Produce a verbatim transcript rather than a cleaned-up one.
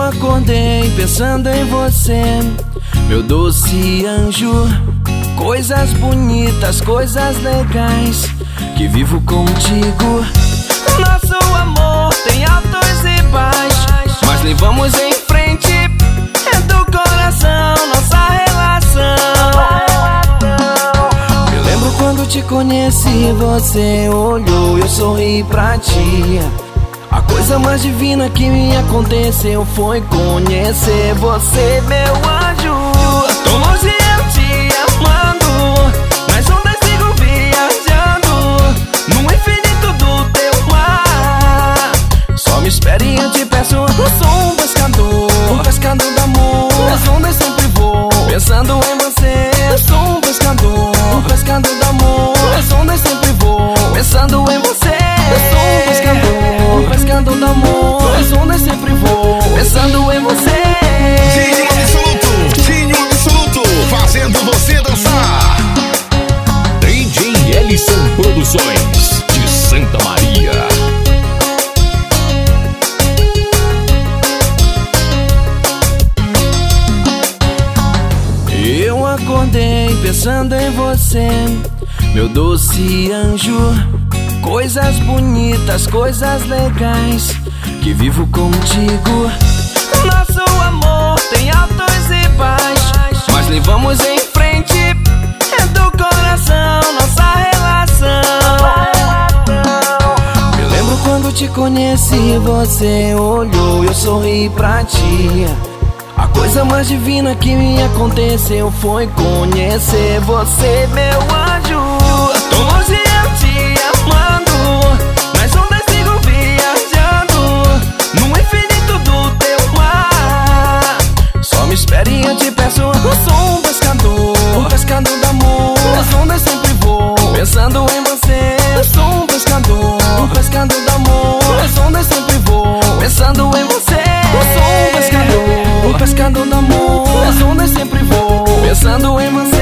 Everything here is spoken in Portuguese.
acordei pensando em você, meu doce anjo. Coisas bonitas, coisas legais que vivo contigo. Nosso amor tem altos e baixos, mas levamos em frente, é do coração nossa relação. Eu lembro quando te conheci, você olhou, eu sorri pra ti. A coisa mais divina que me aconteceu foi conhecer você, meu anjo. Tô longe eu te amando, nas ondas sigo viajando, no infinito do teu mar. Só me espere e eu te peço, eu sou um pescador, um pescador do amor, nas ondas sempre vou, pensando em você. Eu sou um pescador, um pescador do amor, nas ondas sempre vou, pensando em você. Eu sou um pescador, um pescador do amor, nas ondas sempre vou, pensando em você. Dinho Absoluto, Dinho Absoluto, fazendo você dançar. D J Ellison Produções, de Santa Maria. Eu acordei pensando em você, meu doce anjo. Coisas bonitas, coisas legais que vivo contigo. Nosso amor tem altos e baixos, mas levamos em frente, é do coração nossa relação. Eu lembro quando te conheci, você olhou, eu sorri pra ti. A coisa mais divina que me aconteceu foi conhecer você, meu anjo. Tô longe eu te amando, nas ondas sigo viajando, no infinito do teu mar. Só me espere e eu te peço, eu sou um pescador, um pescador do amor, nas ondas sempre vou, pensando em você. Eu sou um pescador, um pescador do amor, nas ondas sempre vou, pensando em você. Eu sou um pescador, um pescador do amor, nas ondas sempre vou, pensando em você.